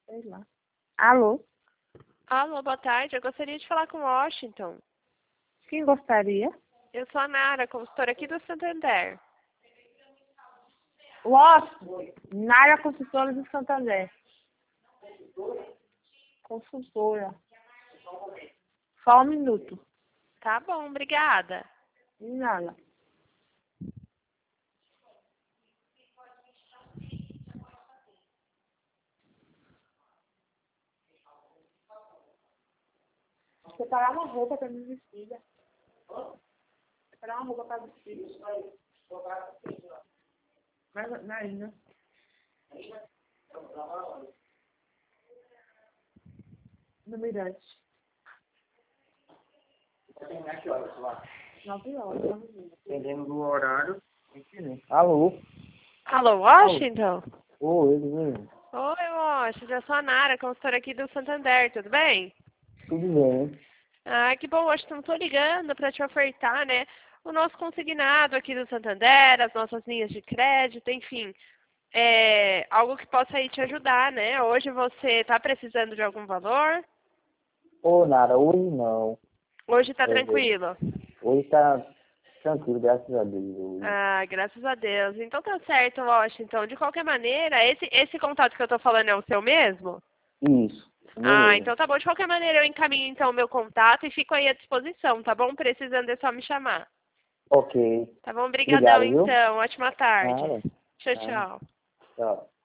Sei lá. Alô? Alô, boa tarde. Eu gostaria de falar com o Washington. Quem gostaria? Eu sou a Nara, consultora aqui do Santander. Nara Consultora do Santander. Consultora. Só um minuto. Tá bom, obrigada. De nada. Separar uma roupa pra me vestir. Separar uma roupa pra vestir. Mas na ainda. No Mirante. 9 horas. Dependendo do horário, enfim. Alô? Alô, Washington? Oi, ele mesmo. Oi, Washington. Eu sou a Nara, consultora aqui do Santander. Tudo bem? Tudo bem. Ah, que bom, Washington. Tô ligando para te ofertar, né, o nosso consignado aqui do Santander, as nossas linhas de crédito, enfim. Algo que possa aí te ajudar, né? Hoje você está precisando de algum valor? Ô, Nara, hoje não. Hoje está É, tranquilo? hoje tá tranquilo, graças a Deus. Hoje. Ah, graças a Deus. Então tá certo, Washington. De qualquer maneira, esse contato que eu tô falando é o seu mesmo? Isso. Ah, Beleza. então tá bom. De qualquer maneira, eu encaminho então o meu contato e fico aí à disposição, tá bom? Precisando é só me chamar. Ok. Tá bom? Obrigadão, Obrigado, viu? então. Ótima tarde. Nada. Tchau, Nada. tchau. Tchau.